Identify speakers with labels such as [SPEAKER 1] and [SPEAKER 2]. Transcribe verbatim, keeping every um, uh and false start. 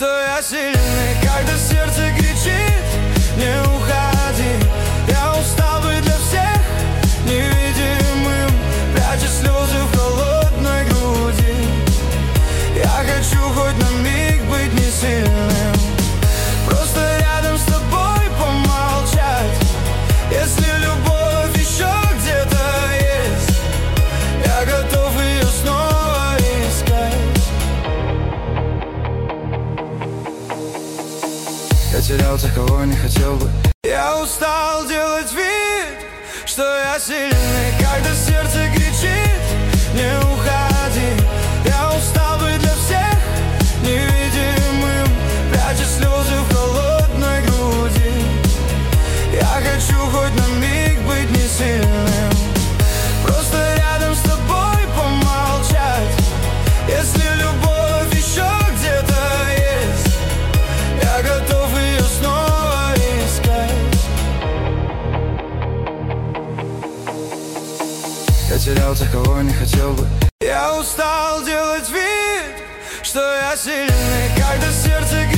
[SPEAKER 1] что я сильный, когда сердце кричит: не уходи. Я устал быть для всех невидимым, пряча слезы в холодной груди. Я хочу хоть на миг быть не сильным, просто рядом с тобой помолчать. Если любовь еще где-то есть, я готов ее снова искать. Я терял тех, кого не хотел бы. Я устал делать вид, что я сильный, когда сердце кричит: не уходи. Я устал быть для всех невидимым, пряча слезы в холодной груди. Я хочу хоть на миг быть не сильным, просто рядом с тобой помолчать. Если любовь еще где-то есть, я готов ее снова искать. Я терял тех, кого не хотел бы. Я устал делать вид, что я сильный, когда сердце